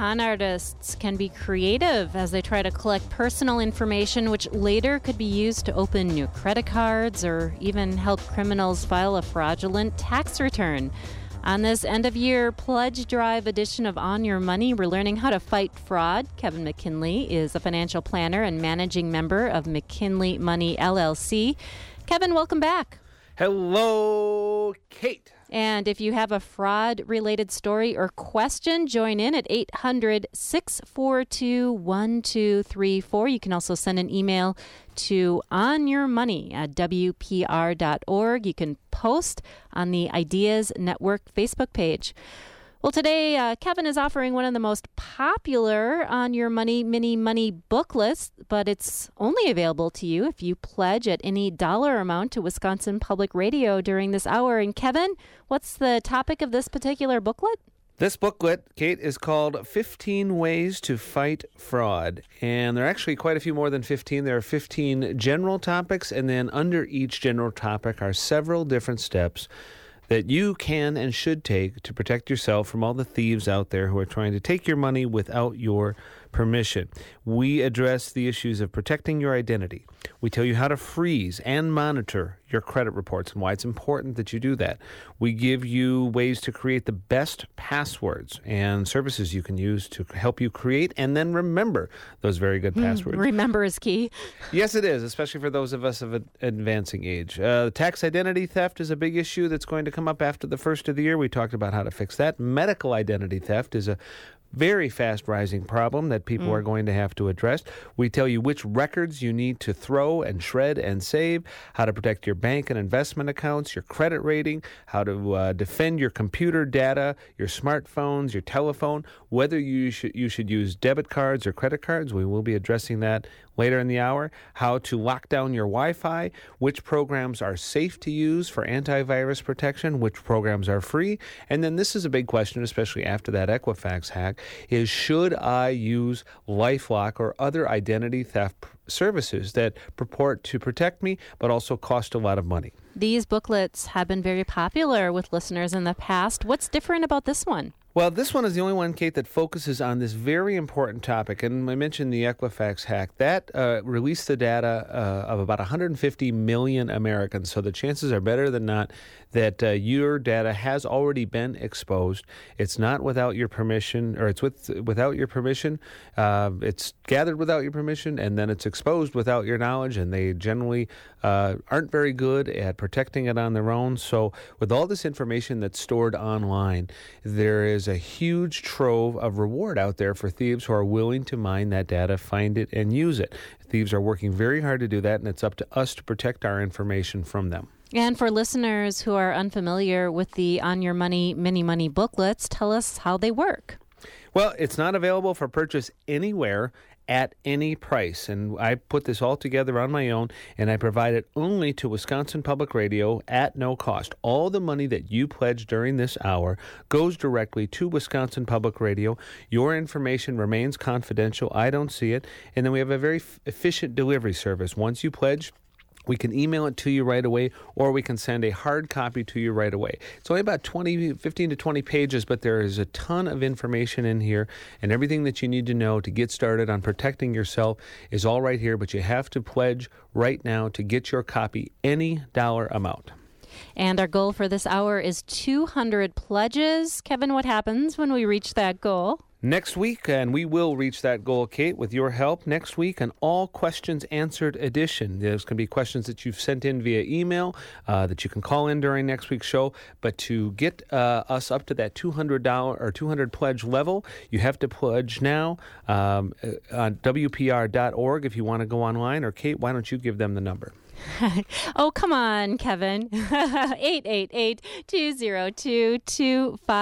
con artists can be creative as they try to collect personal information, which later could be used to open new credit cards or even help criminals file a fraudulent tax return. On this end-of-year pledge drive edition of On Your Money, we're learning how to fight fraud. Kevin McKinley is a financial planner and managing member of McKinley Money, LLC. Kevin, welcome back. Hello, Kate. And if you have a fraud-related story or question, join in at 800-642-1234. You can also send an email to onyourmoney@wpr.org. You can post on the Ideas Network Facebook page. Well, today, Kevin is offering one of the most popular On Your Money mini money booklets, but it's only available to you if you pledge at any dollar amount to Wisconsin Public Radio during this hour. And Kevin, what's the topic of this particular booklet? This booklet, Kate, is called 15 Ways to Fight Fraud. And there are actually quite a few more than 15. There are 15 general topics, and then under each general topic are several different steps that you can and should take to protect yourself from all the thieves out there who are trying to take your money without your permission. We address the issues of protecting your identity. We tell you how to freeze and monitor your credit reports and why it's important that you do that. We give you ways to create the best passwords and services you can use to help you create and then remember those very good passwords. Remember is key. Yes, it is, especially for those of us of an advancing age. Tax identity theft is a big issue that's going to come up after the first of the year. We talked about how to fix that. Medical identity theft is a very fast rising problem that people are going to have to address. We tell you which records you need to throw and shred and save, how to protect your bank and investment accounts, your credit rating, how to defend your computer data, your smartphones, your telephone, whether you should use debit cards or credit cards. We will be addressing that later in the hour. How to lock down your Wi-Fi, which programs are safe to use for antivirus protection, which programs are free. And then this is a big question, especially after that Equifax hack, is should I use LifeLock or other identity theft services that purport to protect me but also cost a lot of money? These booklets have been very popular with listeners in the past. What's different about this one? Well, this one is the only one, Kate, that focuses on this very important topic. And I mentioned the Equifax hack. That released the data of about 150 million Americans. So the chances are better than not that your data has already been exposed. It's not without your permission, or it's without your permission. It's gathered without your permission, and then it's exposed without your knowledge. And they generally aren't very good at protecting it on their own. So with all this information that's stored online, there is a huge trove of reward out there for thieves who are willing to mine that data, find it, and use it. Thieves are working very hard to do that, and it's up to us to protect our information from them. And for listeners who are unfamiliar with the On Your Money mini money booklets, tell us how they work. Well, it's not available for purchase anywhere at any price. And I put this all together on my own, and I provide it only to Wisconsin Public Radio at no cost. All the money that you pledge during this hour goes directly to Wisconsin Public Radio. Your information remains confidential. I don't see it. And then we have a very efficient delivery service. Once you pledge, we can email it to you right away, or we can send a hard copy to you right away. It's only about 15 to 20 pages, but there is a ton of information in here, and everything that you need to know to get started on protecting yourself is all right here, but you have to pledge right now to get your copy, any dollar amount. And our goal for this hour is 200 pledges. Kevin, what happens when we reach that goal? Next week, and we will reach that goal, Kate, with your help. Next week, an all questions answered edition. There's going to be questions that you've sent in via email that you can call in during next week's show. But to get us up to that $200 or 200 pledge level, you have to pledge now on WPR.org if you want to go online. Or Kate, why don't you give them the number? Oh, come on, Kevin.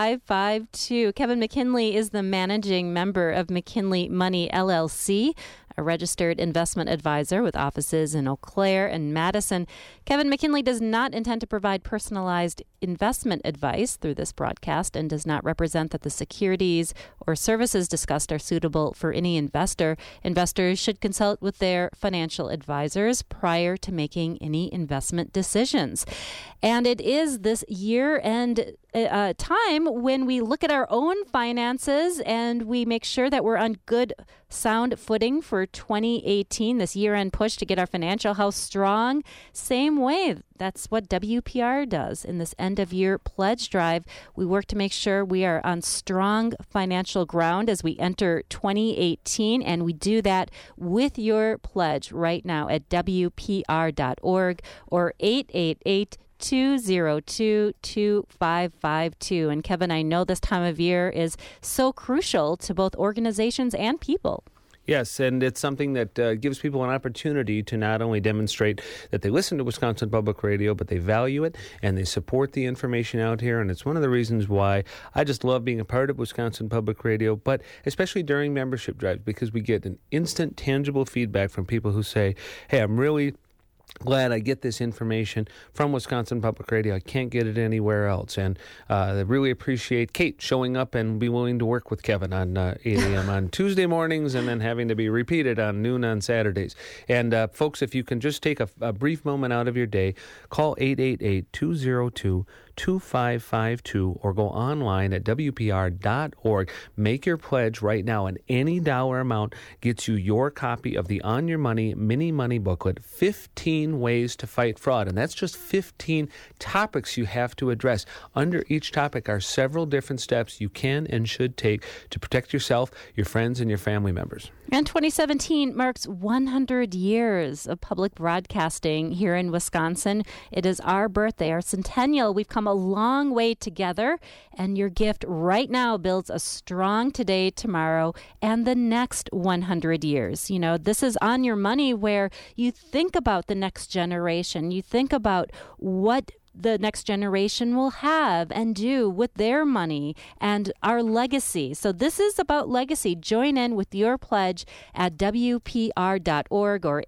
888-202-2552. Kevin McKinley is the managing member of McKinley Money, LLC. a registered investment advisor with offices in Eau Claire and Madison. Kevin McKinley does not intend to provide personalized investment advice through this broadcast and does not represent that the securities or services discussed are suitable for any investor. Investors should consult with their financial advisors prior to making any investment decisions. And it is this year-end time when we look at our own finances and we make sure that we're on good, sound footing for 2018, this year-end push to get our financial house strong. Same way, that's what WPR does in this end-of-year pledge drive. We work to make sure we are on strong financial ground as we enter 2018, and we do that with your pledge right now at WPR.org or 888-202-2552. And Kevin, I know this time of year is so crucial to both organizations and people. Yes, and it's something that gives people an opportunity to not only demonstrate that they listen to Wisconsin Public Radio, but they value it and they support the information out here. And it's one of the reasons why I just love being a part of Wisconsin Public Radio, but especially during membership drives, because we get an instant, tangible feedback from people who say, hey, I'm really glad I get this information from Wisconsin Public Radio. I can't get it anywhere else. And I really appreciate Kate showing up and be willing to work with Kevin on 8 a.m. on Tuesday mornings and then having to be repeated on noon on Saturdays. And folks, if you can just take a brief moment out of your day, call 888-202-2552 or go online at WPR.org. Make your pledge right now, and any dollar amount gets you your copy of the On Your Money Mini Money Booklet, 15 Ways to Fight Fraud. And that's just 15 topics you have to address. Under each topic are several different steps you can and should take to protect yourself, your friends, and your family members. And 2017 marks 100 years of public broadcasting here in Wisconsin. It is our birthday, our centennial. We've come a long way together, and your gift right now builds a strong today, tomorrow, and the next 100 years. You know, this is On Your Money, where you think about the next generation. You think about what the next generation will have and do with their money and our legacy. So this is about legacy. Join in with your pledge at WPR.org or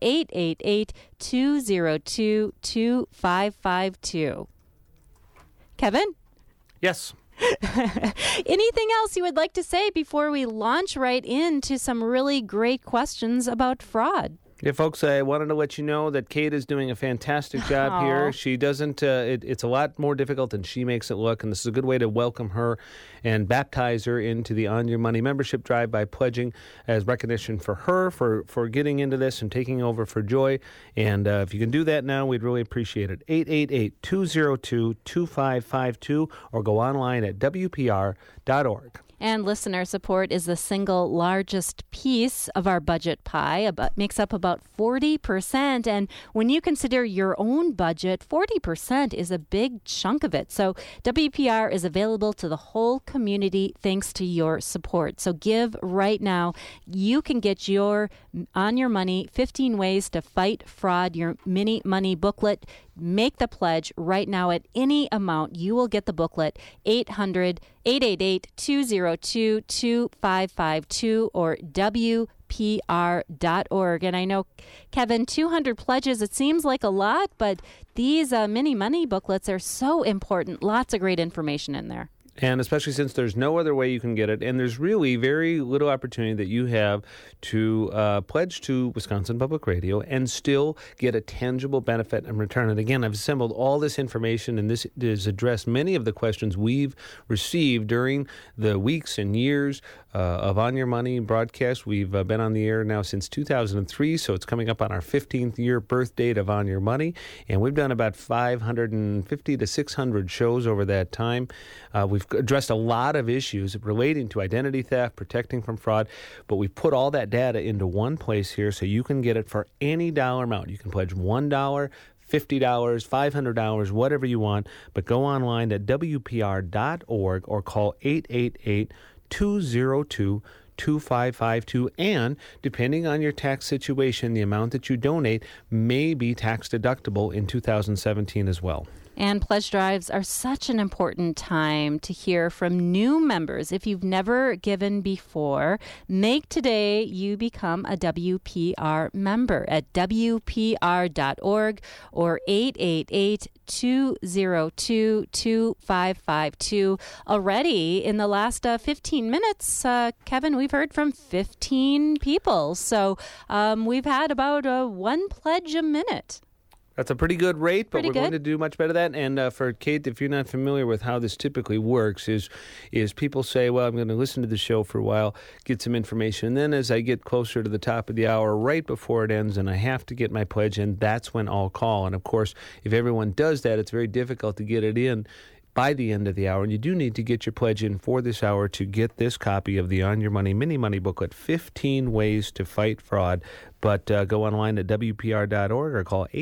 888-202-2552. Kevin? Yes. Anything else you would like to say before we launch right into some really great questions about fraud? Yeah, folks, I wanted to let you know that Kate is doing a fantastic job here. She doesn't, it's a lot more difficult than she makes it look, and this is a good way to welcome her and baptize her into the On Your Money membership drive by pledging as recognition for her for getting into this and taking over for Joy. And if you can do that now, we'd really appreciate it. 888-202-2552 or go online at WPR.org. And listener support is the single largest piece of our budget pie, makes up about 40%. And when you consider your own budget, 40% is a big chunk of it. So WPR is available to the whole community thanks to your support. So give right now. You can get your On Your Money 15 Ways to Fight Fraud, your mini money booklet. Make the pledge right now at any amount. You will get the booklet, 888-202-2552 or WPR.org. And I know, Kevin, 200 pledges, it seems like a lot, but these mini money booklets are so important. Lots of great information in there. And especially since there's no other way you can get it, and there's really very little opportunity that you have to pledge to Wisconsin Public Radio and still get a tangible benefit in return. And again, I've assembled all this information, and this has addressed many of the questions we've received during the weeks and years of On Your Money broadcast. We've been on the air now since 2003, so it's coming up on our 15th year birth date of On Your Money, and we've done about 550 to 600 shows over that time. We've addressed a lot of issues relating to identity theft, protecting from fraud, but we've put all that data into one place here so you can get it for any dollar amount. You can pledge $1, $50, $500, whatever you want, but go online at WPR.org or call 888-202-2552, and depending on your tax situation, the amount that you donate may be tax deductible in 2017 as well. And pledge drives are such an important time to hear from new members. If you've never given before, make today you become a WPR member at WPR.org or 888-202-2552. Already in the last 15 minutes, Kevin, we've heard from 15 people. So we've had about one pledge a minute. That's a pretty good rate, but we're going to do much better than that. And for Kate, if you're not familiar with how this typically works, is people say, well, I'm going to listen to the show for a while, get some information. And then as I get closer to the top of the hour, right before it ends, and I have to get my pledge in, that's when I'll call. And, of course, if everyone does that, it's very difficult to get it in by the end of the hour. And you do need to get your pledge in for this hour to get this copy of the On Your Money Mini Money booklet, 15 Ways to Fight Fraud. But go online at WPR.org or call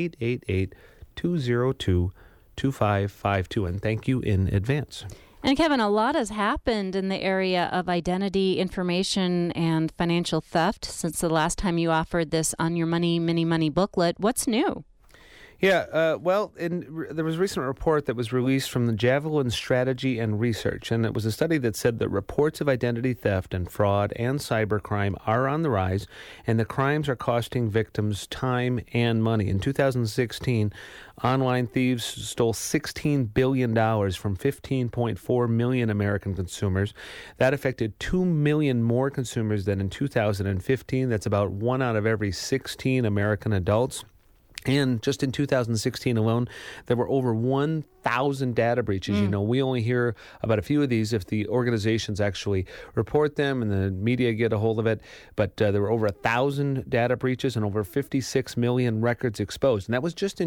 888-202-2552. And thank you in advance. And Kevin, a lot has happened in the area of identity information and financial theft since the last time you offered this On Your Money Mini Money booklet. What's new? Yeah, there was a recent report that was released from the Javelin Strategy and Research, and it was a study that said that reports of identity theft and fraud and cybercrime are on the rise, and the crimes are costing victims time and money. In 2016, online thieves stole $16 billion from 15.4 million American consumers. That affected 2 million more consumers than in 2015. That's about 1 out of every 16 American adults. And just in 2016 alone, there were over 1,000 data breaches. You know, we only hear about a few of these if the organizations actually report them and the media get a hold of it. But there were over 1,000 data breaches and over 56 million records exposed. And that was just in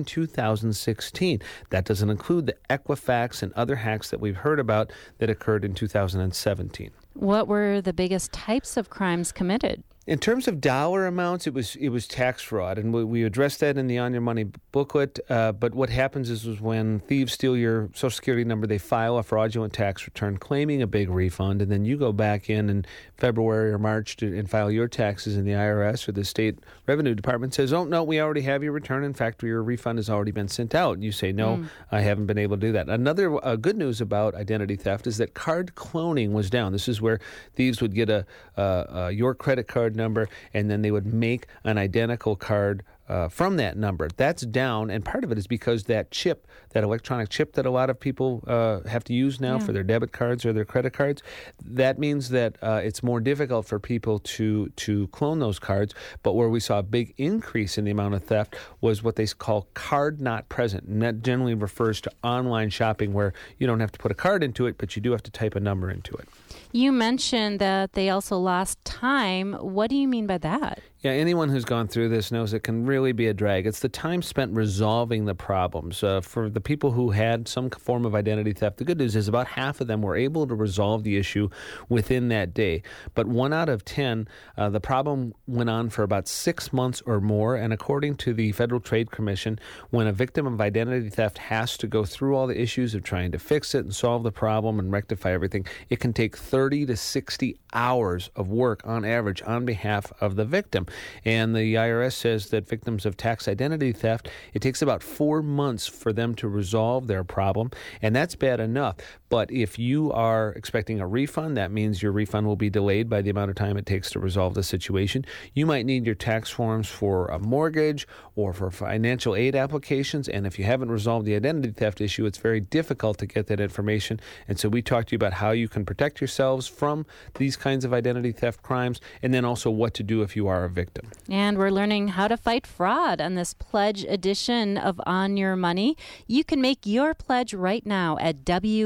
2016. That doesn't include the Equifax and other hacks that we've heard about that occurred in 2017. What were the biggest types of crimes committed? In terms of dollar amounts, it was tax fraud, and we addressed that in the On Your Money booklet. But what happens is when thieves steal your Social Security number, they file a fraudulent tax return claiming a big refund, and then you go back in February or March and file your taxes, and the IRS or the state revenue department says, oh, no, we already have your return. In fact, your refund has already been sent out. And you say, no, I haven't been able to do that. Another good news about identity theft is that card cloning was down. This is where thieves would get your credit card number, and then they would make an identical card from that number. That's down, and part of it is because that chip, that electronic chip that a lot of people have to use now for their debit cards or their credit cards, that means that it's more difficult for people to clone those cards. But where we saw a big increase in the amount of theft was what they call card not present, and that generally refers to online shopping where you don't have to put a card into it, but you do have to type a number into it. You mentioned that they also lost time. What do you mean by that? Yeah, anyone who's gone through this knows it can really be a drag. It's the time spent resolving the problems. For the people who had some form of identity theft, the good news is about half of them were able to resolve the issue within that day. But 1 out of 10, the problem went on for about 6 months or more. And according to the Federal Trade Commission, when a victim of identity theft has to go through all the issues of trying to fix it and solve the problem and rectify everything, it can take 30 to 60 hours of work on average on behalf of the victim. And the IRS says that victims of tax identity theft, it takes about 4 months for them to resolve their problem, and that's bad enough. But if you are expecting a refund, that means your refund will be delayed by the amount of time it takes to resolve the situation. You might need your tax forms for a mortgage or for financial aid applications, and if you haven't resolved the identity theft issue, it's very difficult to get that information. And so we talked to you about how you can protect yourselves from these kinds of identity theft crimes, and then also what to do if you are a victim. And we're learning how to fight fraud on this pledge edition of On Your Money. You can make your pledge right now at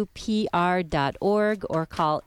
WPR.org or call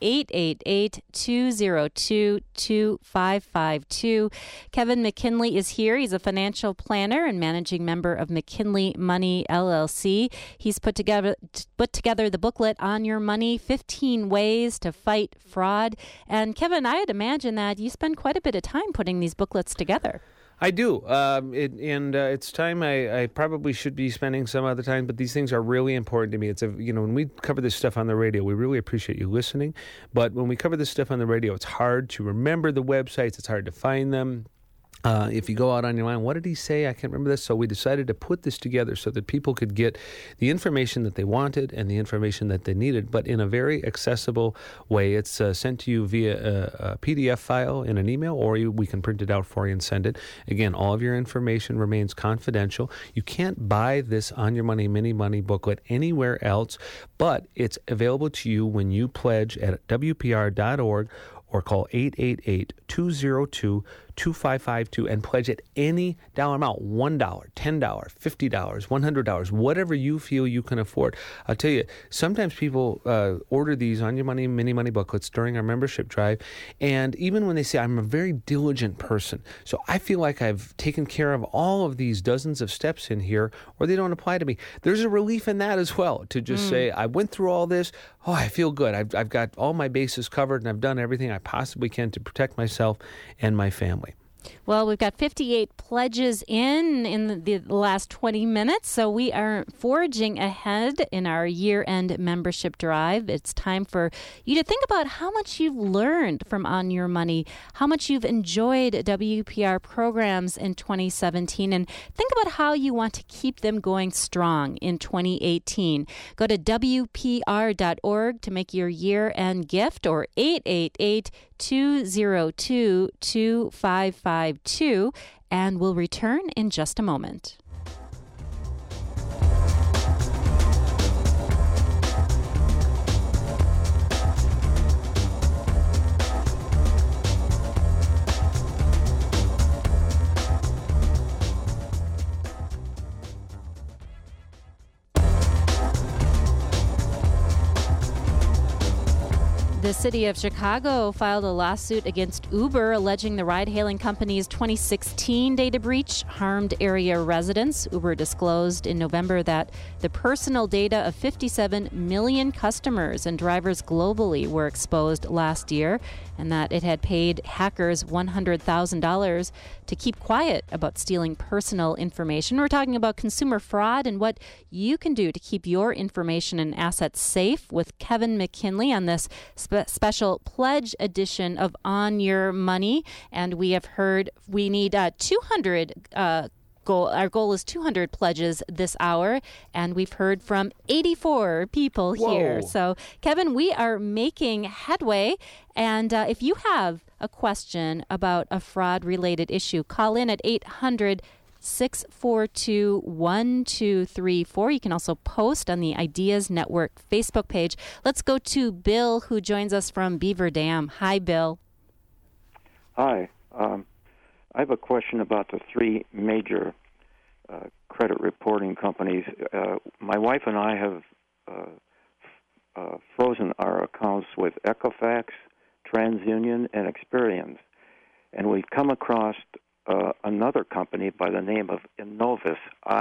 888-202-2552. Kevin McKinley is here. He's a financial planner and managing member of McKinley Money, LLC. He's put together the booklet On Your Money, 15 Ways to Fight Fraud. And Kevin, I'd imagine that you spend quite a bit of time putting these booklets together. I do, it's time I probably should be spending some other time, but these things are really important to me. It's when we cover this stuff on the radio, we really appreciate you listening, but when we cover this stuff on the radio, it's hard to remember the websites, it's hard to find them. If you go out on your line, what did he say? I can't remember this. So we decided to put this together so that people could get the information that they wanted and the information that they needed, but in a very accessible way. It's sent to you via a PDF file in an email, or we can print it out for you and send it. Again, all of your information remains confidential. You can't buy this On Your Money Mini Money booklet anywhere else, but it's available to you when you pledge at WPR.org or call 888-202-2552 and pledge at any dollar amount, $1, $10, $50, $100, whatever you feel you can afford. I'll tell you, sometimes people order these On Your Money Mini Money booklets during our membership drive, and even when they say, I'm a very diligent person, so I feel like I've taken care of all of these dozens of steps in here, or they don't apply to me, there's a relief in that as well, to just say, I went through all this, I feel good. I've got all my bases covered, and I've done everything I possibly can to protect myself and my family. Well, we've got 58 pledges in the last 20 minutes, so we are forging ahead in our year-end membership drive. It's time for you to think about how much you've learned from On Your Money, how much you've enjoyed WPR programs in 2017, and think about how you want to keep them going strong in 2018. Go to WPR.org to make your year-end gift, or 888-202-2552, and we'll return in just a moment. The city of Chicago filed a lawsuit against Uber, alleging the ride-hailing company's 2016 data breach harmed area residents. Uber disclosed in November that the personal data of 57 million customers and drivers globally were exposed last year, and that it had paid hackers $100,000 to keep quiet about stealing personal information. We're talking about consumer fraud and what you can do to keep your information and assets safe with Kevin McKinley on this special pledge edition of On Your Money. And we have heard we need 200 Our goal is 200 pledges this hour, and we've heard from 84 people here. So, Kevin, we are making headway. And if you have a question about a fraud-related issue, call in at 800-642-1234. You can also post on the Ideas Network Facebook page. Let's go to Bill, who joins us from Beaver Dam. Hi, Bill. Hi. I have a question about the three major credit reporting companies. My wife and I have frozen our accounts with Equifax, TransUnion, and Experian. And we've come across another company by the name of Innovis,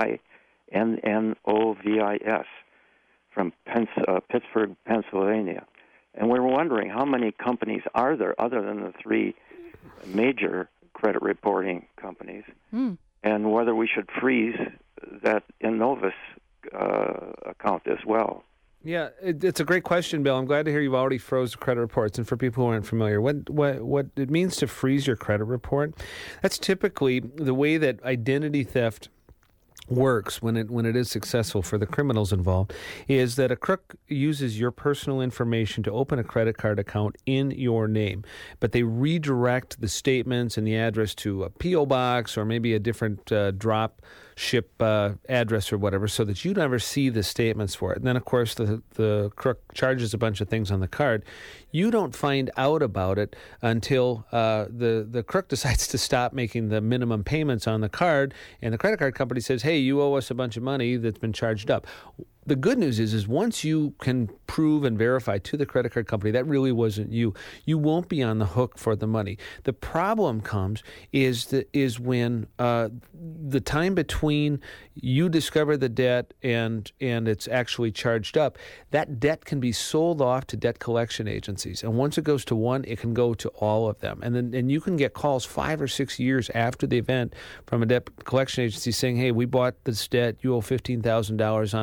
INNOVIS, from Pittsburgh, Pennsylvania. And we're wondering how many companies are there other than the three major credit reporting companies, and whether we should freeze that Innovis account as well. Yeah, it's a great question, Bill. I'm glad to hear you've already froze credit reports. And for people who aren't familiar, what it means to freeze your credit report, that's typically the way that identity theft works when it is successful for the criminals involved, is that a crook uses your personal information to open a credit card account in your name, but they redirect the statements and the address to a P.O. box or maybe a different drop ship address or whatever, so that you never see the statements for it. And then, of course, the crook charges a bunch of things on the card. You don't find out about it until the crook decides to stop making the minimum payments on the card, and the credit card company says, hey, you owe us a bunch of money that's been charged up. The good news is once you can prove and verify to the credit card company that really wasn't you, you won't be on the hook for the money. The problem comes is when the time between you discover the debt and it's actually charged up, that debt can be sold off to debt collection agencies. And once it goes to one, it can go to all of them. And you can get calls 5 or 6 years after the event from a debt collection agency saying, hey, we bought this debt, you owe $15,000 on it,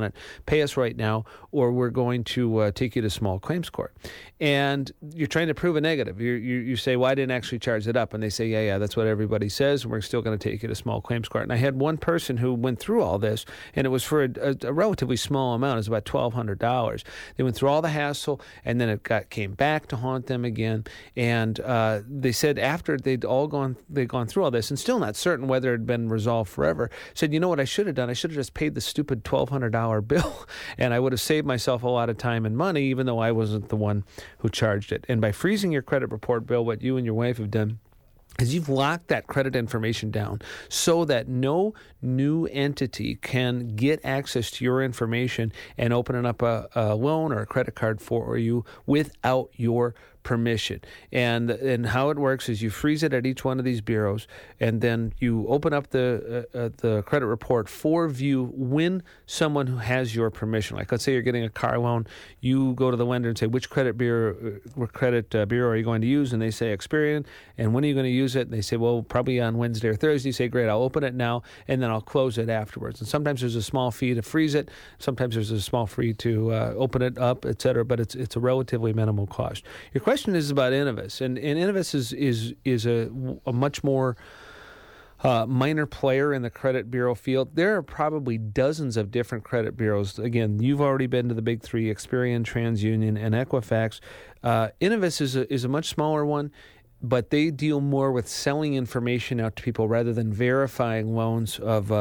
pay us right now, or we're going to take you to small claims court. And you're trying to prove a negative. You say, well, I didn't actually charge it up. And they say, yeah, that's what everybody says. And we're still going to take you to small claims court. And I had one person who went through all this, and it was for a relatively small amount. It was about $1,200. They went through all the hassle, and then it came back to haunt them again. And they said after they'd gone through all this, and still not certain whether it had been resolved forever, said, you know what I should have done? I should have just paid the stupid $1,200 bill, and I would have saved myself a lot of time and money, even though I wasn't the one who charged it. And by freezing your credit report bill, what you and your wife have done is you've locked that credit information down so that no new entity can get access to your information and open up a loan or a credit card for you without your permission. And how it works is you freeze it at each one of these bureaus, and then you open up the credit report for view when someone who has your permission. Like, let's say you're getting a car loan, you go to the lender and say, which credit bureau are you going to use? And they say Experian. And when are you going to use it? And they say, well, probably on Wednesday or Thursday. You say, great, I'll open it now, and then I'll close it afterwards. And sometimes there's a small fee to freeze it. Sometimes there's a small fee to open it up, et cetera, but it's a relatively minimal cost. Your question is about Innovis, and Innovis is a much more minor player in the credit bureau field. There are probably dozens of different credit bureaus. Again, you've already been to the big three: Experian, TransUnion, and Equifax. Innovis is a much smaller one, but they deal more with selling information out to people rather than verifying loans of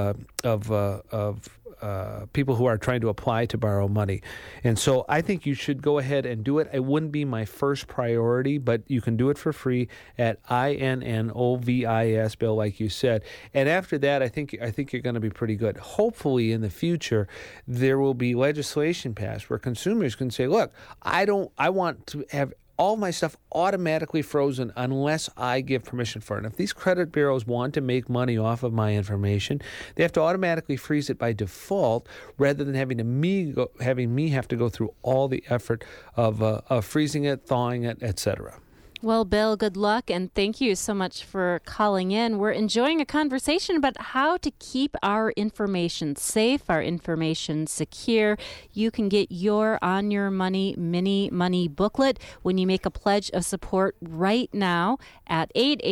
people who are trying to apply to borrow money. And so I think you should go ahead and do it. It wouldn't be my first priority, but you can do it for free at INNOVIS, Bill, like you said. And after that, I think you're going to be pretty good. Hopefully in the future, there will be legislation passed where consumers can say, look, I want to have all my stuff automatically frozen unless I give permission for it. And if these credit bureaus want to make money off of my information, they have to automatically freeze it by default rather than having me have to go through all the effort of freezing it, thawing it, etc. Well, Bill, good luck, and thank you so much for calling in. We're enjoying a conversation about how to keep our information safe, our information secure. You can get your On Your Money mini money booklet when you make a pledge of support right now at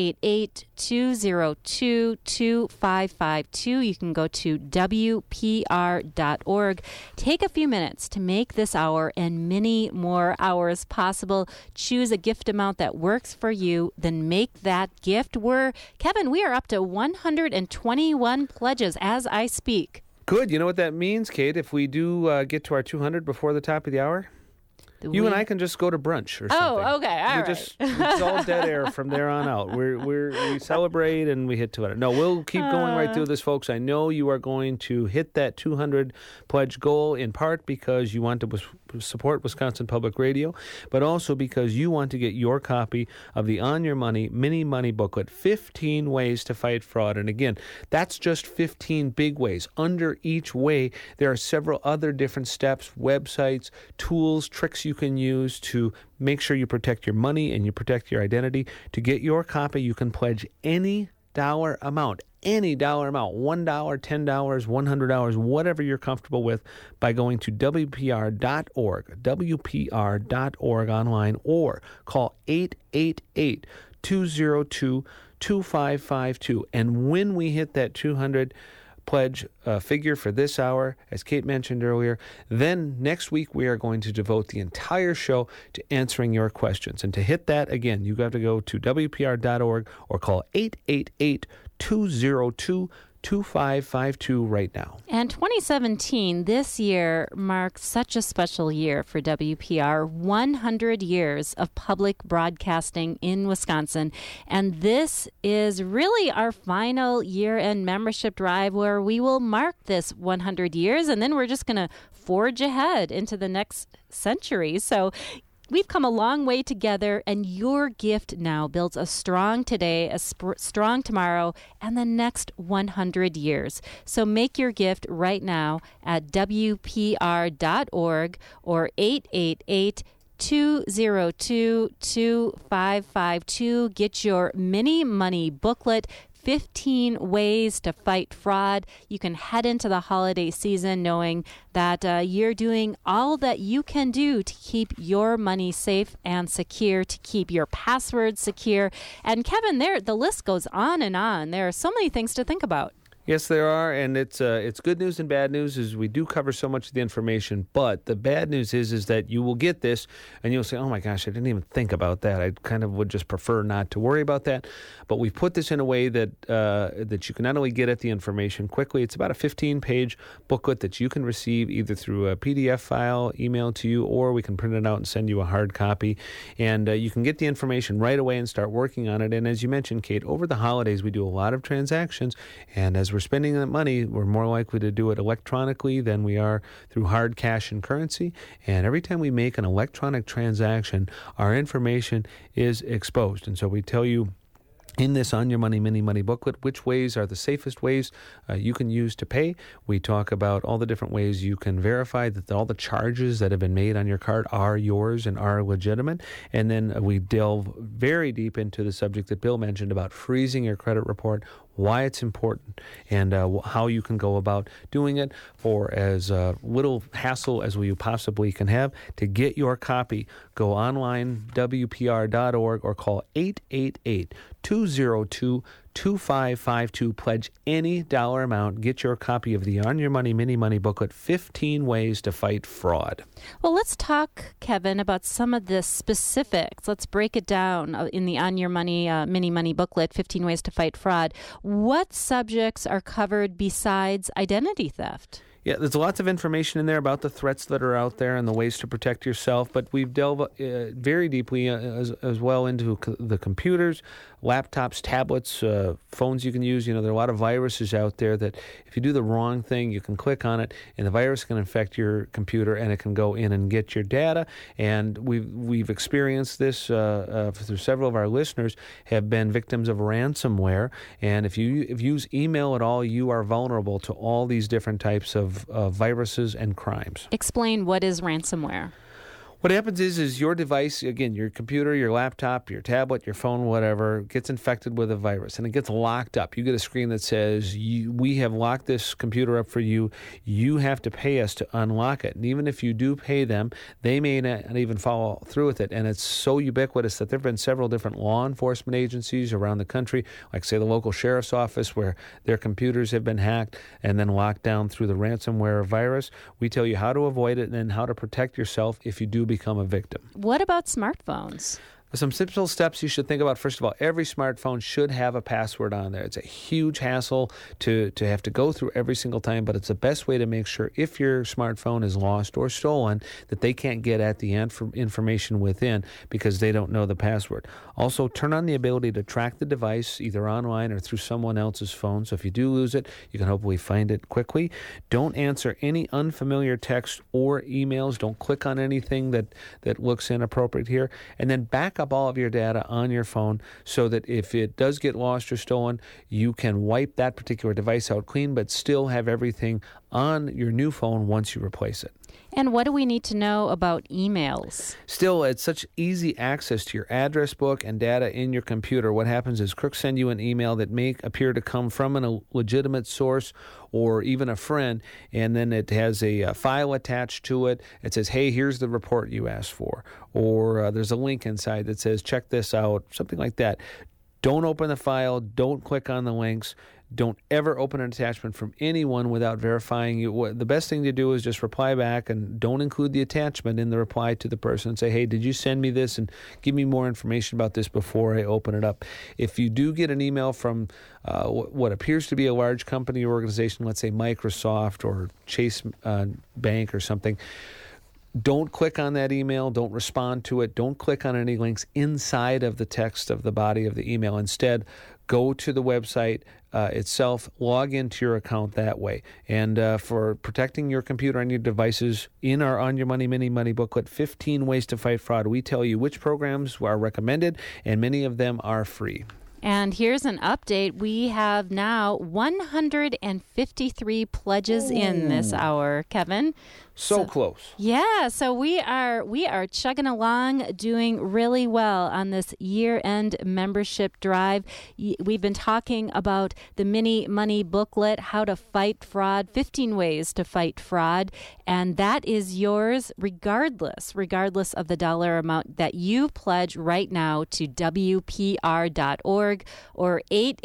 888-202-2552. You can go to WPR.org. Take a few minutes to make this hour and many more hours possible. Choose a gift amount that works for you, then make that gift. Kevin, we are up to 121 pledges as I speak. Good. You know what that means, Kate? If we do get to our 200 before the top of the hour, you and I can just go to brunch or something. Oh, okay. All right. It's all dead air from there on out. We celebrate and we hit 200. No, we'll keep going right through this, folks. I know you are going to hit that 200 pledge goal in part because you want to support Wisconsin Public Radio, but also because you want to get your copy of the On Your Money mini money booklet, 15 ways to fight fraud. And again, that's just 15 big ways. Under each way, there are several other different steps, websites, tools, tricks you can use to make sure you protect your money and you protect your identity. To get your copy, you can pledge any dollar amount, $1, $10, $100, whatever you're comfortable with, by going to WPR.org online, or call 888-202-2552. And when we hit that 200 pledge figure for this hour, as Kate mentioned earlier, then next week we are going to devote the entire show to answering your questions. And to hit that, again, you have to go to WPR.org or call 888-202-2552 right now. And 2017, this year, marks such a special year for WPR, 100 years of public broadcasting in Wisconsin. And this is really our final year-end membership drive where we will mark this 100 years, and then we're just going to forge ahead into the next century. So we've come a long way together, and your gift now builds a strong today, a strong tomorrow, and the next 100 years. So make your gift right now at WPR.org or 888-202-2552. Get your mini money booklet, 15 ways to fight fraud. You can head into the holiday season knowing that you're doing all that you can do to keep your money safe and secure, to keep your passwords secure. And Kevin, the list goes on and on. There are so many things to think about. Yes, there are, and it's good news and bad news. Is we do cover so much of the information, but the bad news is that you will get this, and you'll say, "Oh my gosh, I didn't even think about that. I kind of would just prefer not to worry about that." But we've put this in a way that that you can not only get at the information quickly. It's about a 15-page booklet that you can receive either through a PDF file emailed to you, or we can print it out and send you a hard copy, and you can get the information right away and start working on it. And as you mentioned, Kate, over the holidays we do a lot of transactions, and as we're spending that money, we're more likely to do it electronically than we are through hard cash and currency. And every time we make an electronic transaction, our information is exposed. And so we tell you in this On Your Money Mini Money booklet which ways are the safest ways you can use to pay. We talk about all the different ways you can verify that all the charges that have been made on your card are yours and are legitimate. And then we delve very deep into the subject that Bill mentioned about freezing your credit report, why it's important, and how you can go about doing it for as little hassle as you possibly can have. To get your copy, go online, WPR.org, or call 888-202-2552. Pledge any dollar amount. Get your copy of the On Your Money Mini Money booklet, 15 Ways to Fight Fraud. Well, let's talk, Kevin, about some of the specifics. Let's break it down in the On Your Money Mini Money booklet, 15 Ways to Fight Fraud. What subjects are covered besides identity theft? Yeah, there's lots of information in there about the threats that are out there and the ways to protect yourself, but we've delved very deeply as well into the computers, laptops, tablets, phones you can use. You know, there are a lot of viruses out there that if you do the wrong thing, you can click on it, and the virus can infect your computer, and it can go in and get your data. And we've experienced this through several of our listeners have been victims of ransomware. And if you use email at all, you are vulnerable to all these different types of viruses and crimes. Explain what is ransomware. What happens is your device, again, your computer, your laptop, your tablet, your phone, whatever, gets infected with a virus, and it gets locked up. You get a screen that says, we have locked this computer up for you. You have to pay us to unlock it. And even if you do pay them, they may not even follow through with it. And it's so ubiquitous that there have been several different law enforcement agencies around the country, like, say, the local sheriff's office, where their computers have been hacked and then locked down through the ransomware virus. We tell you how to avoid it and then how to protect yourself if you do become a victim. What about smartphones? Some simple steps you should think about. First of all, every smartphone should have a password on there. It's a huge hassle to have to go through every single time, but it's the best way to make sure if your smartphone is lost or stolen that they can't get at the information within because they don't know the password. Also, turn on the ability to track the device either online or through someone else's phone. So if you do lose it, you can hopefully find it quickly. Don't answer any unfamiliar text or emails. Don't click on anything that looks inappropriate here. And then back up all of your data on your phone so that if it does get lost or stolen, you can wipe that particular device out clean, but still have everything on your new phone once you replace it. And what do we need to know about emails? Still, it's such easy access to your address book and data in your computer. What happens is crooks send you an email that may appear to come from a legitimate source or even a friend, and then it has a file attached to it. It says, hey, here's the report you asked for. Or there's a link inside that says, check this out, something like that. Don't open the file. Don't click on the links. Don't ever open an attachment from anyone without verifying you. The best thing to do is just reply back and don't include the attachment in the reply to the person and say, hey, did you send me this? And give me more information about this before I open it up. If you do get an email from what appears to be a large company or organization, let's say Microsoft or Chase Bank or something, don't click on that email. Don't respond to it. Don't click on any links inside of the text of the body of the email. Instead, go to the website itself, log into your account that way. And for protecting your computer and your devices, in our On Your Money Mini Money booklet, 15 Ways to Fight Fraud, we tell you which programs are recommended, and many of them are free. And here's an update. We have now 153 pledges in this hour, Kevin. So close. Yeah, so we are chugging along, doing really well on this year-end membership drive. We've been talking about the mini money booklet, How to Fight Fraud, 15 Ways to Fight Fraud, and that is yours regardless of the dollar amount that you pledge right now to WPR.org or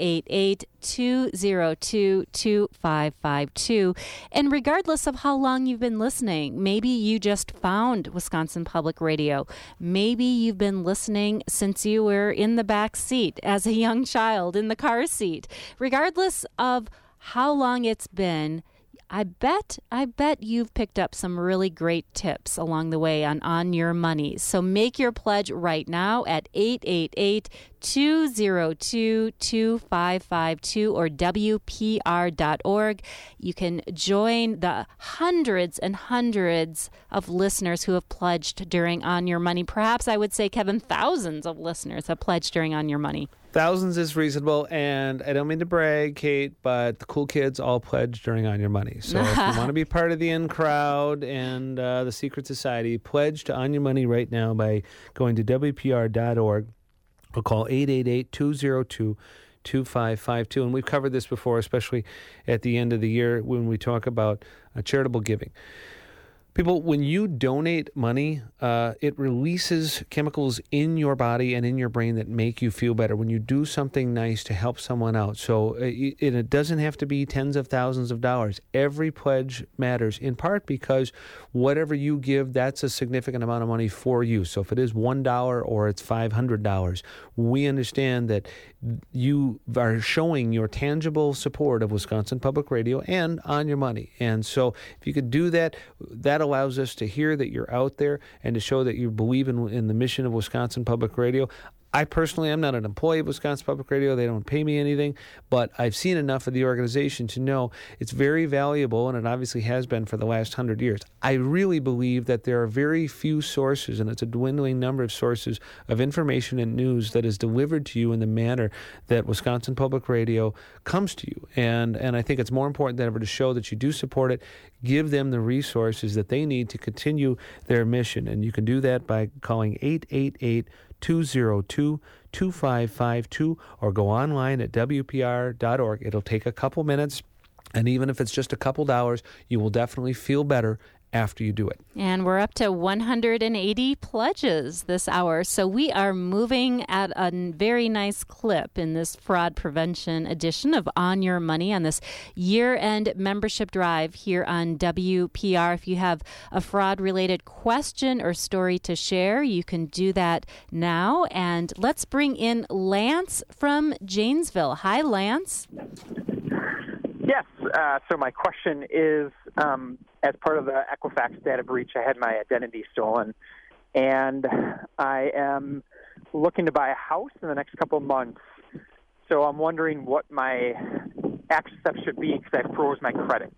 888-202-2552. And regardless of how long you've been listening, maybe you just found Wisconsin Public Radio. Maybe you've been listening since you were in the back seat as a young child in the car seat. Regardless of how long it's been, I bet you've picked up some really great tips along the way on your money. So make your pledge right now at 888-202-2552 or WPR.org. You can join the hundreds and hundreds of listeners who have pledged during On Your Money. Perhaps I would say, Kevin, thousands of listeners have pledged during On Your Money. Thousands is reasonable, and I don't mean to brag, Kate, but the cool kids all pledge during On Your Money. So if you want to be part of the in crowd and the secret society, pledge to On Your Money right now by going to WPR.org or call 888-202-2552. And we've covered this before, especially at the end of the year when we talk about charitable giving. People, when you donate money, it releases chemicals in your body and in your brain that make you feel better when you do something nice to help someone out. So it doesn't have to be tens of thousands of dollars. Every pledge matters, in part because whatever you give, that's a significant amount of money for you. So if it is $1 or it's $500, we understand that you are showing your tangible support of Wisconsin Public Radio and On Your Money. And so if you could do that, that allows us to hear that you're out there and to show that you believe in the mission of Wisconsin Public Radio. I personally am not an employee of Wisconsin Public Radio. They don't pay me anything, but I've seen enough of the organization to know it's very valuable, and it obviously has been for the last 100 years. I really believe that there are very few sources, and it's a dwindling number of sources of information and news that is delivered to you in the manner that Wisconsin Public Radio comes to you. And I think it's more important than ever to show that you do support it, give them the resources that they need to continue their mission. And you can do that by calling 888-202-2552 or go online at WPR.org. It'll take a couple minutes, and even if it's just a couple dollars, you will definitely feel better after you do it. And we're up to 180 pledges this hour. So we are moving at a very nice clip in this fraud prevention edition of On Your Money on this year-end membership drive here on WPR. If you have a fraud-related question or story to share, you can do that now. And let's bring in Lance from Janesville. Hi, Lance. Yes. So my question is, as part of the Equifax data breach, I had my identity stolen, and I am looking to buy a house in the next couple of months. So I'm wondering what my action steps should be because I froze my credit.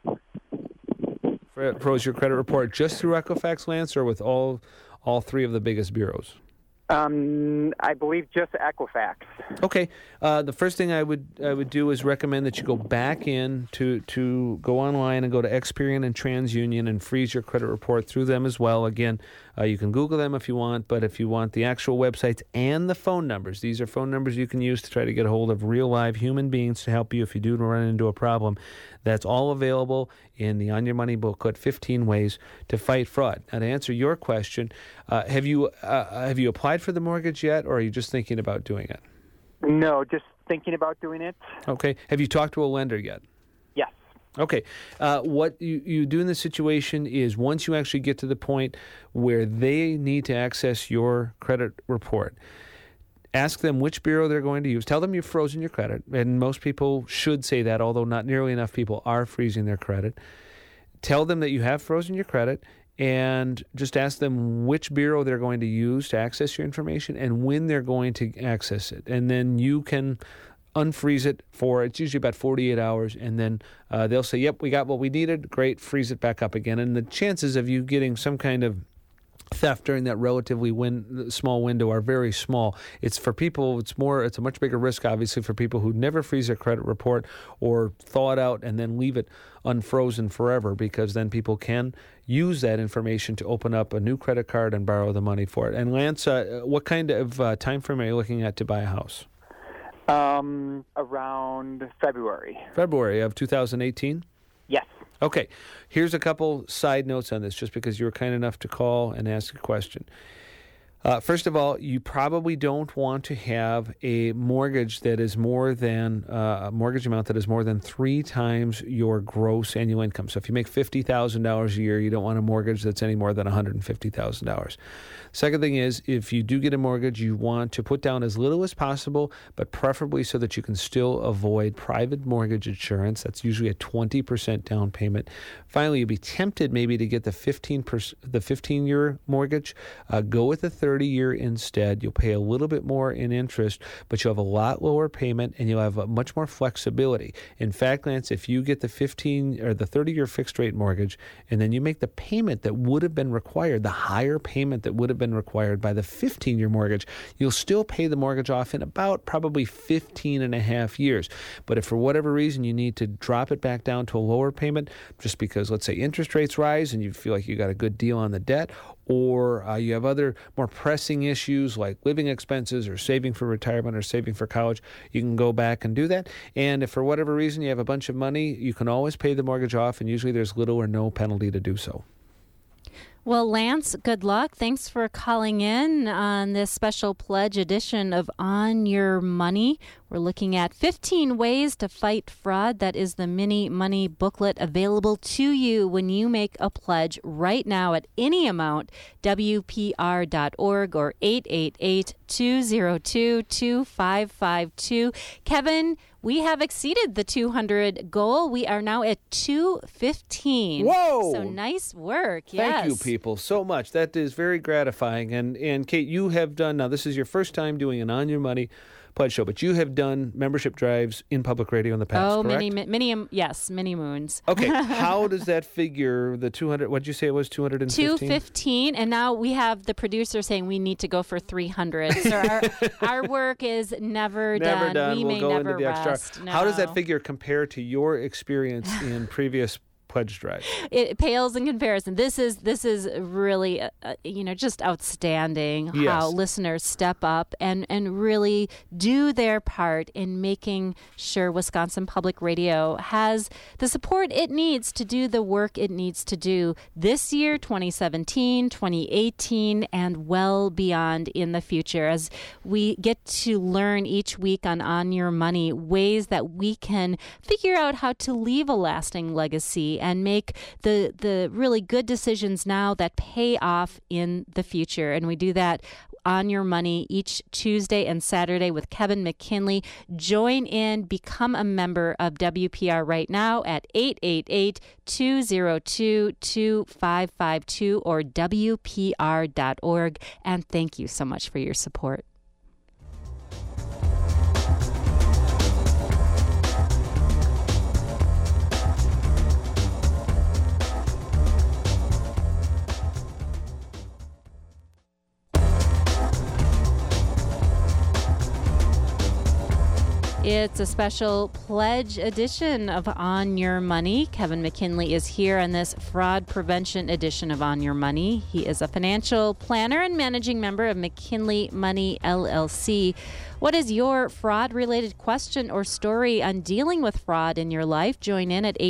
Froze your credit report just through Equifax, Lance, or with all three of the biggest bureaus? I believe just Equifax. Okay. The first thing I would do is recommend that you go back in to go online and go to Experian and TransUnion and freeze your credit report through them as well. Again, you can Google them if you want, but if you want the actual websites and the phone numbers, these are phone numbers you can use to try to get a hold of real live human beings to help you if you do run into a problem. That's all available in the On Your Money booklet, 15 Ways to Fight Fraud. Now, to answer your question, have you applied for the mortgage yet, or are you just thinking about doing it? No, just thinking about doing it. Okay. Have you talked to a lender yet? Yes. Okay. What you do in this situation is once you actually get to the point where they need to access your credit report, ask them which bureau they're going to use. Tell them you've frozen your credit, and most people should say that, although not nearly enough people are freezing their credit. Tell them that you have frozen your credit, and just ask them which bureau they're going to use to access your information and when they're going to access it. And then you can unfreeze it for, it's usually about 48 hours, and then they'll say, yep, we got what we needed, great, freeze it back up again. And the chances of you getting some kind of theft during that relatively small window are very small. It's for people, it's a much bigger risk, obviously, for people who never freeze their credit report or thaw it out and then leave it unfrozen forever, because then people can use that information to open up a new credit card and borrow the money for it. And Lance, what kind of time frame are you looking at to buy a house? Around February. February of 2018? Yes. Okay, here's a couple side notes on this, just because you were kind enough to call and ask a question. First of all, you probably don't want to have a mortgage that is more than a mortgage amount that is more than 3 times your gross annual income. So if you make $50,000 a year, you don't want a mortgage that's any more than $150,000. Second thing is, if you do get a mortgage, you want to put down as little as possible, but preferably so that you can still avoid private mortgage insurance. That's usually a 20% down payment. Finally, you'll be tempted maybe to get the 15-year mortgage. Go with the 30-year instead. You'll pay a little bit more in interest, but you'll have a lot lower payment and you'll have much more flexibility. In fact, Lance, if you get the 30-year fixed rate mortgage and then you make the payment that would have been required, the higher payment that would have been required by the 15-year mortgage, you'll still pay the mortgage off in about probably 15 and a half years. But if for whatever reason you need to drop it back down to a lower payment, just because, let's say, interest rates rise and you feel like you got a good deal on the debt, or you have other more pressing issues like living expenses or saving for retirement or saving for college, you can go back and do that. And if for whatever reason you have a bunch of money, you can always pay the mortgage off, and usually there's little or no penalty to do so. Well, Lance, good luck. Thanks for calling in on this special pledge edition of On Your Money. We're looking at 15 ways to fight fraud. That is the mini money booklet available to you when you make a pledge right now at any amount. WPR.org or 888-202-2552. Kevin, we have exceeded the 200 goal. We are now at 215. Whoa! So nice work. Thank you, Yes. people, so much. That is very gratifying. And Kate, you have done, now this is your first time doing an On Your Money pledge show, but you have done membership drives in public radio in the past, correct? Many moons. Okay, how does that figure, the 200, what did you say it was, 215? 215, and now we have the producer saying we need to go for 300. So our work is never done. We We'll may go never into the rest. extra. No. How does that figure compare to your experience in previous pledge drives? It pales in comparison. This is really just outstanding. Yes. How listeners step up and really do their part in making sure Wisconsin Public Radio has the support it needs to do the work it needs to do this year, 2017, 2018, and well beyond in the future, as we get to learn each week on Your Money ways that we can figure out how to leave a lasting legacy and make the really good decisions now that pay off in the future. And we do that On Your Money each Tuesday and Saturday with Kevin McKinley. Join in, become a member of WPR right now at 888-202-2552 or WPR.org. And thank you so much for your support. It's a special pledge edition of On Your Money. Kevin McKinley is here on this fraud prevention edition of On Your Money. He is a financial planner and managing member of McKinley Money, LLC. What is your fraud-related question or story on dealing with fraud in your life? Join in at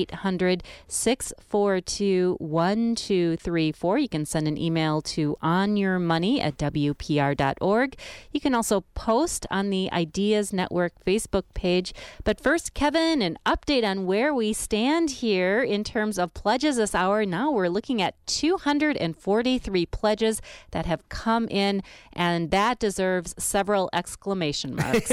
800-642-1234. You can send an email to onyourmoney@wpr.org. You can also post on the Ideas Network Facebook page. But first, Kevin, an update on where we stand here in terms of pledges this hour. Now we're looking at 243 pledges that have come in, and that deserves several exclamation marks.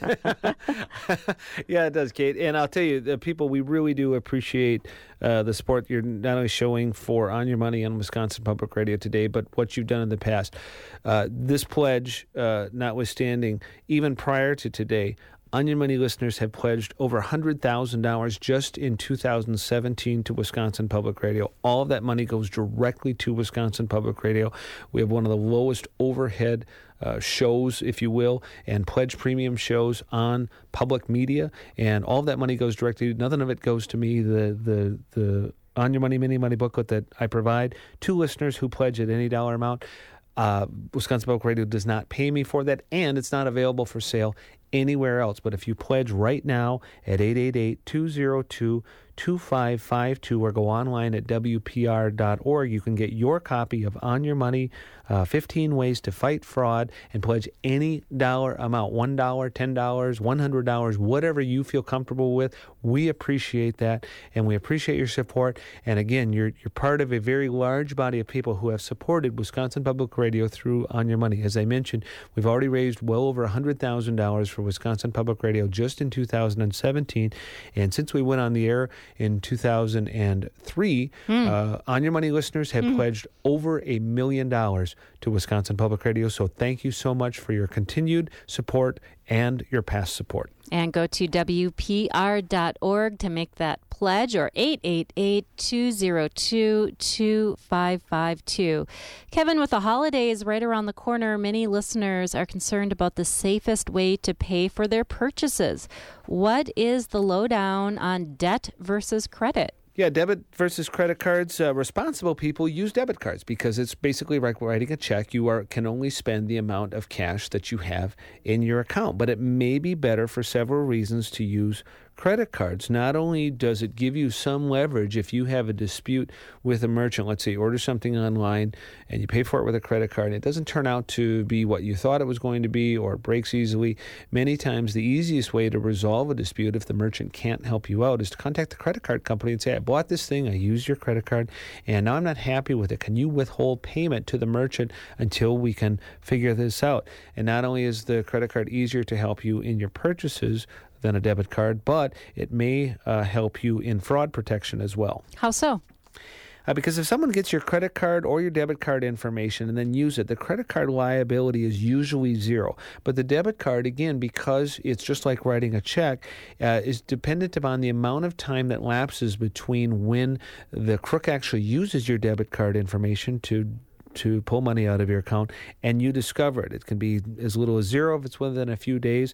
Yeah, it does, Kate. And I'll tell you, the people, we really do appreciate the support you're not only showing for On Your Money on Wisconsin Public Radio today, but what you've done in the past. This pledge, notwithstanding, even prior to today, On Your Money listeners have pledged over $100,000 just in 2017 to Wisconsin Public Radio. All of that money goes directly to Wisconsin Public Radio. We have one of the lowest overhead shows, if you will, and pledge premium shows on public media, and all of that money goes directly. Nothing of it goes to me. The On Your Money mini money booklet that I provide to listeners who pledge at any dollar amount. Wisconsin Public Radio does not pay me for that, and it's not available for sale anywhere else. But if you pledge right now at 888-202-2552 or go online at WPR.org, you can get your copy of On Your Money, 15 Ways to Fight Fraud, and pledge any dollar amount, $1, $10, $100, whatever you feel comfortable with. We appreciate that, and we appreciate your support. And again, you're part of a very large body of people who have supported Wisconsin Public Radio through On Your Money. As I mentioned, we've already raised well over $100,000 for Wisconsin Public Radio just in 2017. And since we went on the air in 2003, On Your Money listeners have pledged over $1 million to Wisconsin Public Radio. So thank you so much for your continued support and your past support. And go to WPR.org to make that pledge, or 888-202-2552. Kevin, with the holidays right around the corner, many listeners are concerned about the safest way to pay for their purchases. What is the lowdown on debt versus credit? Yeah, debit versus credit cards. Responsible people use debit cards because it's basically like writing a check. You can only spend the amount of cash that you have in your account. But it may be better for several reasons to use credit cards. Not only does it give you some leverage if you have a dispute with a merchant. Let's say you order something online and you pay for it with a credit card and it doesn't turn out to be what you thought it was going to be, or it breaks easily. Many times the easiest way to resolve a dispute if the merchant can't help you out is to contact the credit card company and say, I bought this thing, I used your credit card, and now I'm not happy with it. Can you withhold payment to the merchant until we can figure this out? And not only is the credit card easier to help you in your purchases than a debit card, but it may help you in fraud protection as well. How so? Because if someone gets your credit card or your debit card information and then use it, the credit card liability is usually zero. But the debit card, again, because it's just like writing a check, is dependent upon the amount of time that lapses between when the crook actually uses your debit card information to pull money out of your account and you discover it. It can be as little as zero if it's within a few days,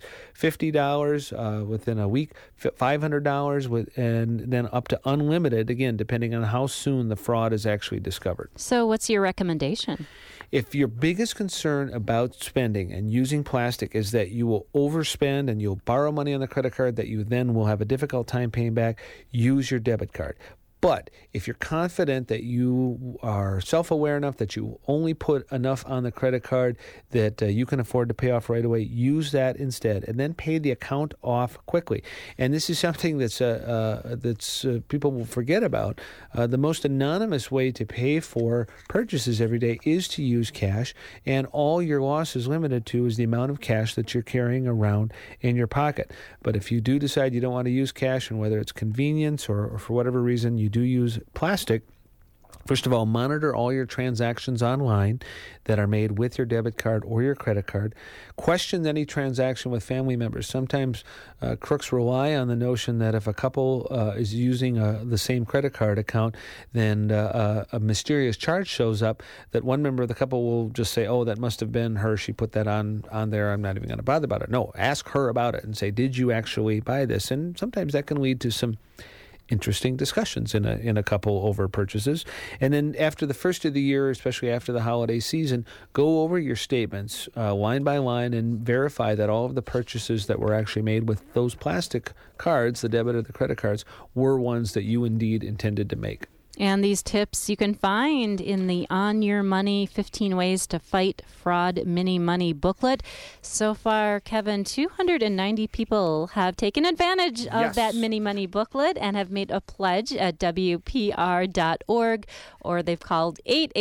$50 within a week, $500 and then up to unlimited, again, depending on how soon the fraud is actually discovered. So what's your recommendation? If your biggest concern about spending and using plastic is that you will overspend and you'll borrow money on the credit card that you then will have a difficult time paying back, use your debit card. But if you're confident that you are self-aware enough that you only put enough on the credit card that you can afford to pay off right away, use that instead, and then pay the account off quickly. And this is something that's people will forget about. The most anonymous way to pay for purchases every day is to use cash, and all your loss is limited to is the amount of cash that you're carrying around in your pocket. But if you do decide you don't want to use cash, and whether it's convenience or for whatever reason you do use plastic, first of all, monitor all your transactions online that are made with your debit card or your credit card. Question any transaction with family members. Sometimes crooks rely on the notion that if a couple is using the same credit card account, then a mysterious charge shows up that one member of the couple will just say, oh, that must have been her. She put that on there. I'm not even going to bother about it. No, ask her about it and say, did you actually buy this? And sometimes that can lead to some interesting discussions in a couple over purchases. And then after the first of the year, especially after the holiday season, go over your statements line by line and verify that all of the purchases that were actually made with those plastic cards, the debit or the credit cards, were ones that you indeed intended to make. And these tips you can find in the On Your Money 15 Ways to Fight Fraud Mini Money booklet. So far, Kevin, 290 people have taken advantage of that Mini Money booklet and have made a pledge at WPR.org, or they've called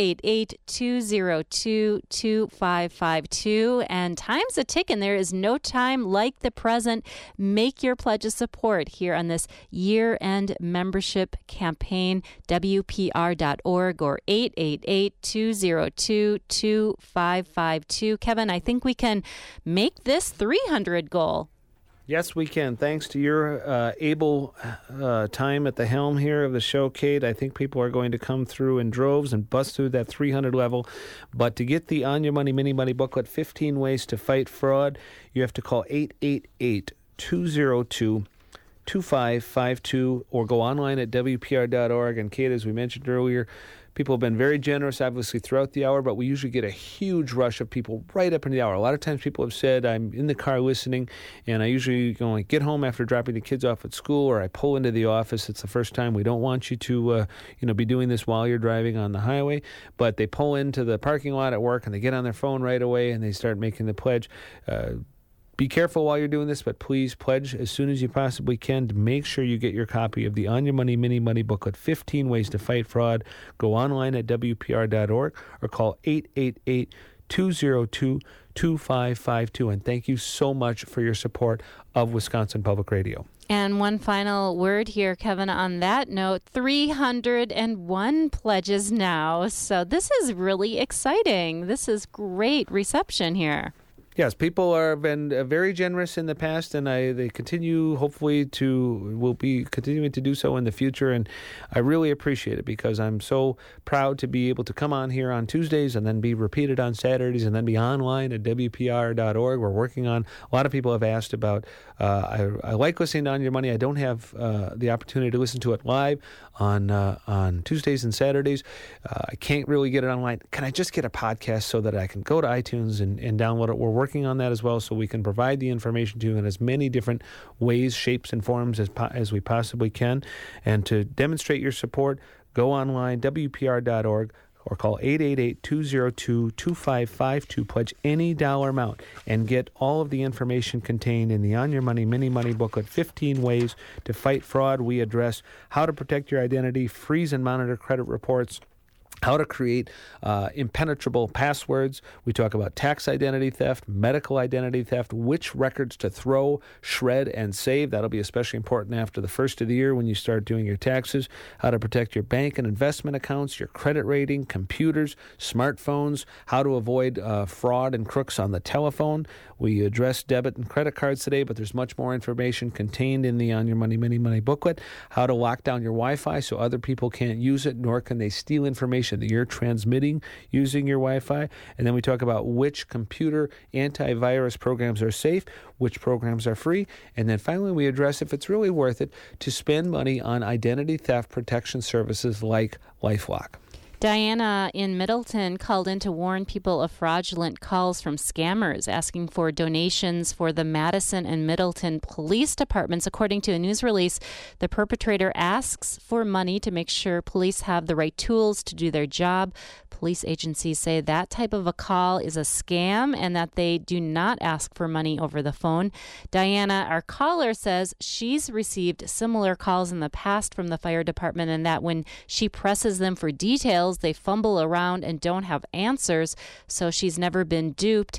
888-202-2552. And time's a ticking. There is no time like the present. Make your pledge of support here on this year-end membership campaign. WPR.org or 888-202-2552. Kevin, I think we can make this 300 goal. Yes, we can. Thanks to your able time at the helm here of the show, Kate. I think people are going to come through in droves and bust through that 300 level. But to get the On Your Money Mini Money booklet, 15 Ways to Fight Fraud, you have to call 888-202-2552 or go online at WPR.org. And Kate, as we mentioned earlier, people have been very generous, obviously, throughout the hour, but we usually get a huge rush of people right up into the hour. A lot of times people have said, I'm in the car listening, and I usually get home after dropping the kids off at school, or I pull into the office. It's the first time. We don't want you to be doing this while you're driving on the highway, but they pull into the parking lot at work, and they get on their phone right away, and they start making the pledge. Be careful while you're doing this, but please pledge as soon as you possibly can to make sure you get your copy of the On Your Money Mini Money booklet, 15 Ways to Fight Fraud. Go online at WPR.org or call 888-202-2552. And thank you so much for your support of Wisconsin Public Radio. And one final word here, Kevin, on that note, 301 pledges now. So this is really exciting. This is great reception here. Yes, people have been very generous in the past, and they continue, hopefully, will be continuing to do so in the future. And I really appreciate it because I'm so proud to be able to come on here on Tuesdays and then be repeated on Saturdays and then be online at WPR.org. We're working on, a lot of people have asked about, I like listening to On Your Money. I don't have the opportunity to listen to it live on Tuesdays and Saturdays. I can't really get it online. Can I just get a podcast so that I can go to iTunes and download it? We're working on that as well, so we can provide the information to you in as many different ways, shapes, and forms as we possibly can. And to demonstrate your support, go online, WPR.org, or call 888-202-2552. Pledge any dollar amount and get all of the information contained in the On Your Money Mini Money booklet, 15 Ways to Fight Fraud. We address how to protect your identity, freeze and monitor credit reports, how to create impenetrable passwords. We talk about tax identity theft, medical identity theft, which records to throw, shred, and save. That'll be especially important after the first of the year when you start doing your taxes. How to protect your bank and investment accounts, your credit rating, computers, smartphones, how to avoid fraud and crooks on the telephone. We address debit and credit cards today, but there's much more information contained in the On Your Money Mini Money booklet. How to lock down your Wi-Fi so other people can't use it, nor can they steal information that you're transmitting using your Wi-Fi. And then we talk about which computer antivirus programs are safe, which programs are free. And then finally, we address if it's really worth it to spend money on identity theft protection services like LifeLock. Diana in Middleton called in to warn people of fraudulent calls from scammers asking for donations for the Madison and Middleton police departments. According to a news release, the perpetrator asks for money to make sure police have the right tools to do their job. Police agencies say that type of a call is a scam and that they do not ask for money over the phone. Diana, our caller, says she's received similar calls in the past from the fire department and that when she presses them for details, they fumble around and don't have answers, so she's never been duped.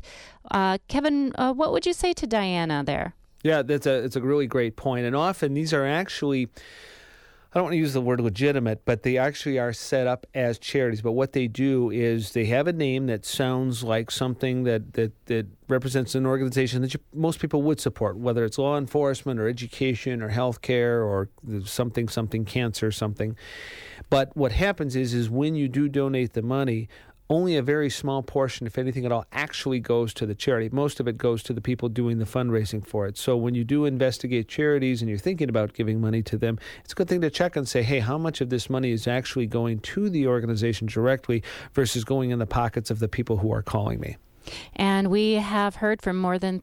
Kevin, what would you say to Diana there? Yeah, it's a really great point. And often these are actually, I don't want to use the word legitimate, but they actually are set up as charities. But what they do is they have a name that sounds like something that represents an organization that most people would support, whether it's law enforcement or education or healthcare or something cancer, something. But what happens is when you do donate the money, only a very small portion, if anything at all, actually goes to the charity. Most of it goes to the people doing the fundraising for it. So when you do investigate charities and you're thinking about giving money to them, it's a good thing to check and say, hey, how much of this money is actually going to the organization directly versus going in the pockets of the people who are calling me? And we have heard from more than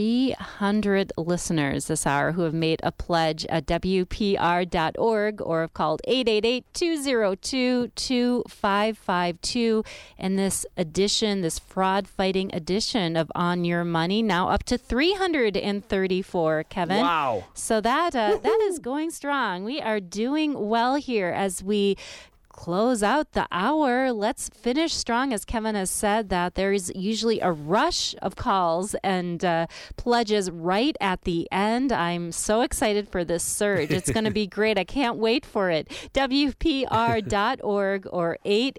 300 listeners this hour who have made a pledge at WPR.org or have called 888-202-2552. And this edition, this fraud-fighting edition of On Your Money, now up to 334, Kevin. Wow. So that is going strong. We are doing well here as we close out the hour. Let's finish strong. As Kevin has said, that there's usually a rush of calls and pledges right at the end. I'm so excited for this surge. It's going to be great. I can't wait for it. WPR.org or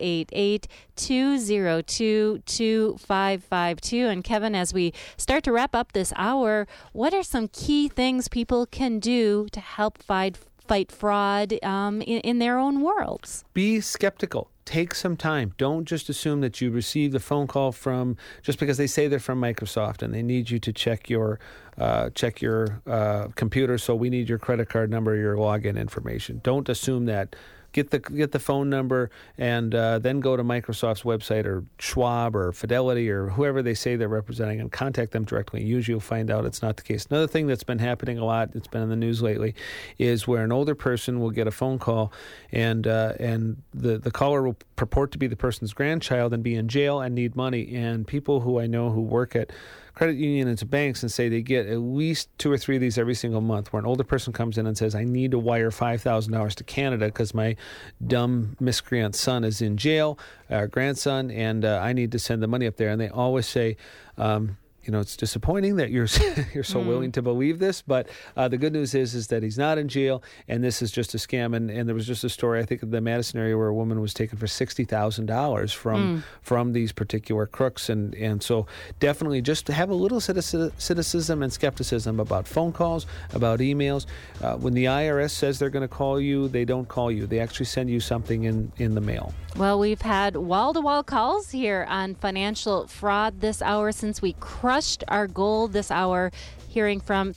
888-202-2552. And Kevin, as we start to wrap up this hour, what are some key things people can do to help fight fraud in their own worlds? Be skeptical. Take some time. Don't just assume that you received a phone call from, just because they say they're from Microsoft and they need you to check your computer, so we need your credit card number, your login information. Don't assume that. Get the phone number and then go to Microsoft's website or Schwab or Fidelity or whoever they say they're representing and contact them directly. Usually you'll find out it's not the case. Another thing that's been happening a lot, it's been in the news lately, is where an older person will get a phone call and the caller will purport to be the person's grandchild and be in jail and need money. And people who I know who work at credit unions and banks and say they get at least 2 or 3 of these every single month, where an older person comes in and says, I need to wire $5,000 to Canada because my dumb miscreant son is in jail, grandson, and I need to send the money up there. And they always say, it's disappointing that you're so willing to believe this, but the good news is that he's not in jail, and this is just a scam. And there was just a story, I think, in the Madison area where a woman was taken for $60,000 from these particular crooks. And so definitely just to have a little cynicism and skepticism about phone calls, about emails. When the IRS says they're going to call you, they don't call you. They actually send you something in the mail. Well, we've had wall-to-wall calls here on financial fraud this hour since we crushed our goal this hour, hearing from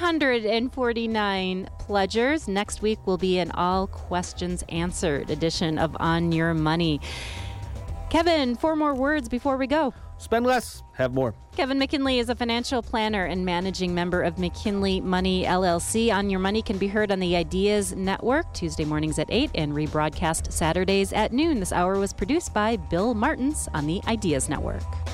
349 pledgers. Next week will be an all questions answered edition of On Your Money. Kevin, 4 more words before we go. Spend less, have more. Kevin McKinley is a financial planner and managing member of McKinley Money, LLC. On Your Money can be heard on the Ideas Network Tuesday mornings at 8 and rebroadcast Saturdays at noon. This hour was produced by Bill Martins on the Ideas Network.